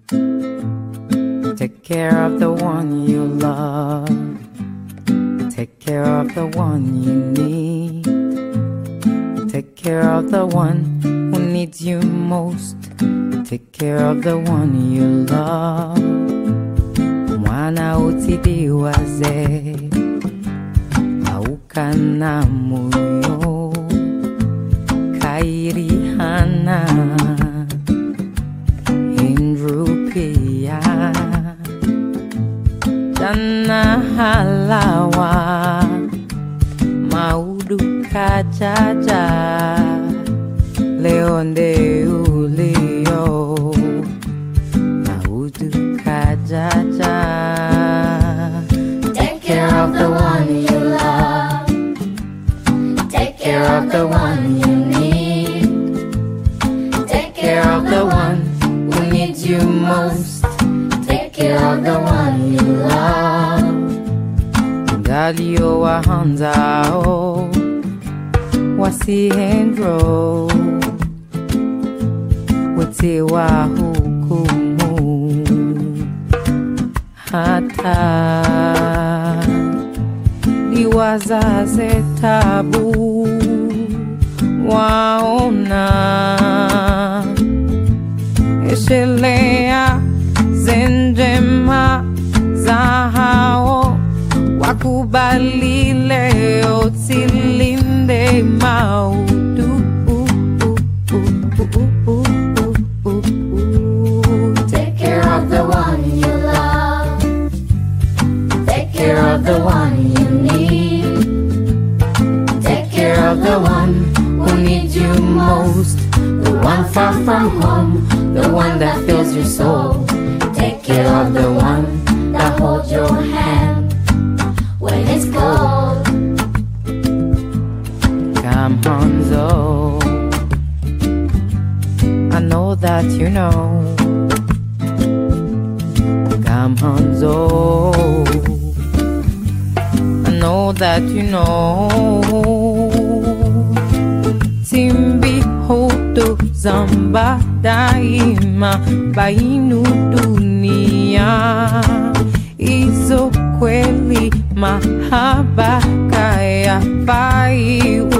Take care of the one you love. Take care of the one you need. Take care of the one who needs you most. Take care of the one you love. Mwana utidiwaze aukana moyo kairihana indrupia dana halawa maudu kajaja leonde ulio maudu kajaja. Take care of the one you love. Take care of the one you need. Take care of the one who needs you most. Take care of the one you love. Galio wa hanzao wasihendro wote wa hukumu hata liwazaze tabu waona eshelea zenjema za hao wakubali leo tilinde maudu. Take care of the one you love. Take care of the one you need. Take care of the one who needs you most. The one far from home, the one that fills your soul. Take care of the one that holds your hand when it's cold. Come Hanzo, I know that you know. Come Hanzo, I know that you know. Timbi hoto zamba daima bainu dunia. Izo kweli mahaba kaya bai